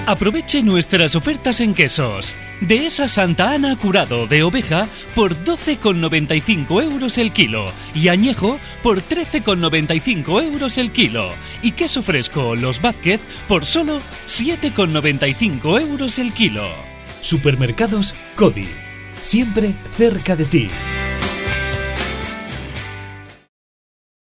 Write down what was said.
Aproveche nuestras ofertas en quesos. Dehesa Santa Ana curado de oveja por 12,95 € el kilo y añejo por 13,95 € el kilo. Y queso fresco Los Vázquez por solo 7,95 € el kilo. Supermercados Cody. Siempre cerca de ti.